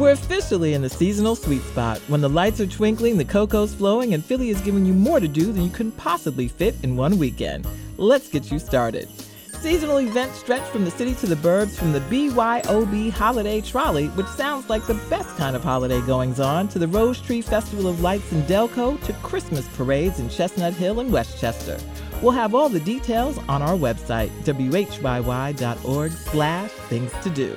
We're officially in the seasonal sweet spot when the lights are twinkling, the cocoa's flowing, and Philly is giving you more to do than you can possibly fit in one weekend. Let's get you started. Seasonal events stretch from the city to the burbs, from the BYOB Holiday Trolley, which sounds like the best kind of holiday goings-on, to the Rose Tree Festival of Lights in Delco, to Christmas parades in Chestnut Hill and Westchester. We'll have all the details on our website, whyy.org/things-to-do.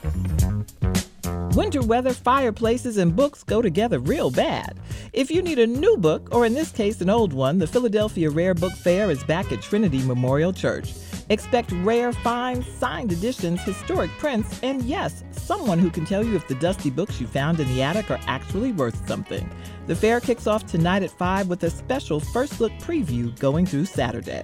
Winter weather, fireplaces, and books go together real bad. If you need a new book, or in this case an old one, the Philadelphia Rare Book Fair is back at Trinity Memorial Church. Expect rare finds, signed editions, historic prints, and yes, someone who can tell you if the dusty books you found in the attic are actually worth something. The fair kicks off tonight at 5 with a special first look preview going through Saturday.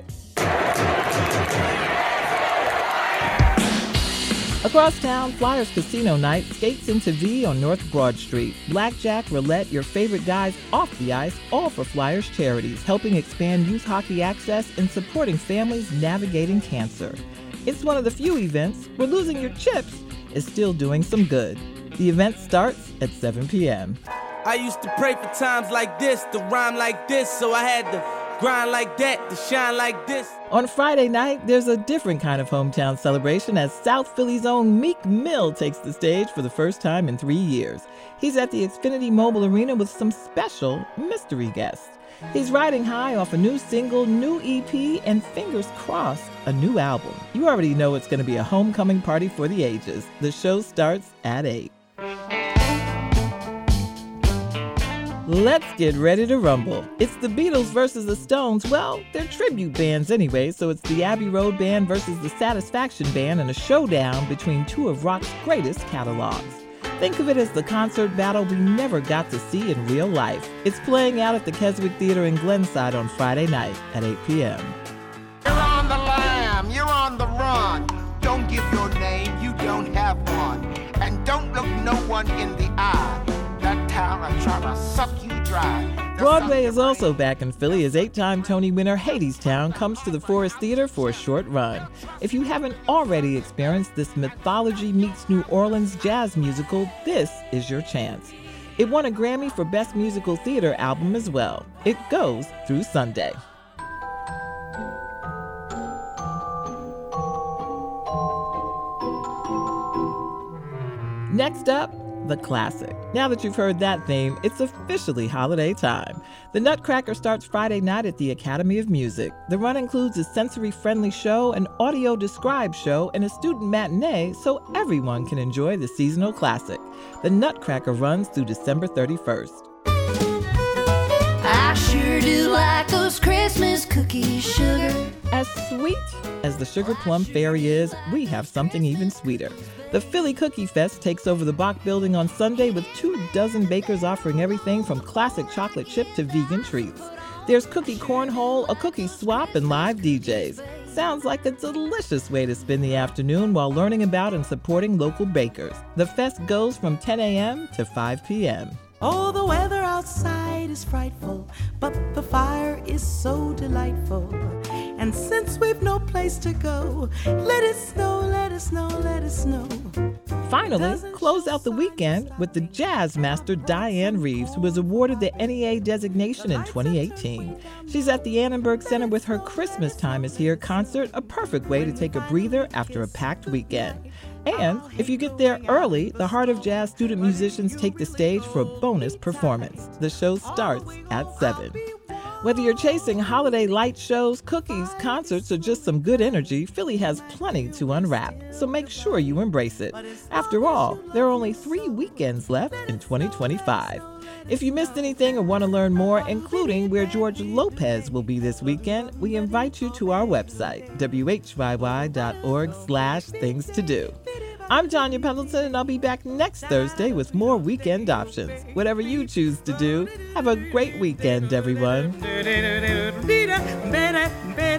Across town, Flyers Casino Night skates into V on North Broad Street. Blackjack, roulette, your favorite guys off the ice, all for Flyers charities, helping expand youth hockey access and supporting families navigating cancer. It's one of the few events where losing your chips is still doing some good. The event starts at 7 p.m. I used to pray for times like this, to rhyme like this, so I had to grind like that, to shine like this. On Friday night, there's a different kind of hometown celebration as South Philly's own Meek Mill takes the stage for the first time in 3 years. He's at the Xfinity Mobile Arena with some special mystery guests. He's riding high off a new single, new EP, and fingers crossed, a new album. You already know it's going to be a homecoming party for the ages. The show starts at 8. Let's get ready to rumble. It's the Beatles versus the Stones. Well, they're tribute bands anyway, so it's the Abbey Road Band versus the Satisfaction Band in a showdown between two of rock's greatest catalogs. Think of it as the concert battle we never got to see in real life. It's playing out at the Keswick Theater in Glenside on Friday night at 8 p.m. You're on the lam, you're on the run. Don't give your name, you don't have one. And don't look no one in the eye. That town I'm trying to suck you dry. Broadway is also back in Philly as 8-time Tony winner Hadestown comes to the Forest Theater for a short run. If you haven't already experienced this mythology meets New Orleans jazz musical, this is your chance. It won a Grammy for Best Musical Theater Album as well. It goes through Sunday. Next up, the classic. Now that you've heard that theme, it's officially holiday time. The Nutcracker starts Friday night at the Academy of Music. The run includes a sensory-friendly show, an audio-described show, and a student matinee so everyone can enjoy the seasonal classic. The Nutcracker runs through December 31st. I sure do like those Christmas cookies, sugar. As sweet as the Sugar Plum Fairy is, we have something even sweeter. The Philly Cookie Fest takes over the Bach Building on Sunday with 24 bakers offering everything from classic chocolate chip to vegan treats. There's cookie cornhole, a cookie swap, and live DJs. Sounds like a delicious way to spend the afternoon while learning about and supporting local bakers. The fest goes from 10 a.m. to 5 p.m. Oh, the weather outside is frightful, but the fire is so delightful. And since we've no place to go, let it snow, let it snow, let it snow. Finally, close out the weekend with the jazz master Diane Reeves, who was awarded the NEA designation in 2018. She's at the Annenberg Center with her Christmas Time is Here concert, a perfect way to take a breather after a packed weekend. And if you get there early, the Heart of Jazz student musicians take the stage for a bonus performance. The show starts at 7. Whether you're chasing holiday light shows, cookies, concerts, or just some good energy, Philly has plenty to unwrap, so make sure you embrace it. After all, there are only 3 weekends left in 2025. If you missed anything or want to learn more, including where George Lopez will be this weekend, we invite you to our website, whyy.org/things-to-do. I'm Tanya Pendleton, and I'll be back next Thursday with more weekend options. Whatever you choose to do, have a great weekend, everyone.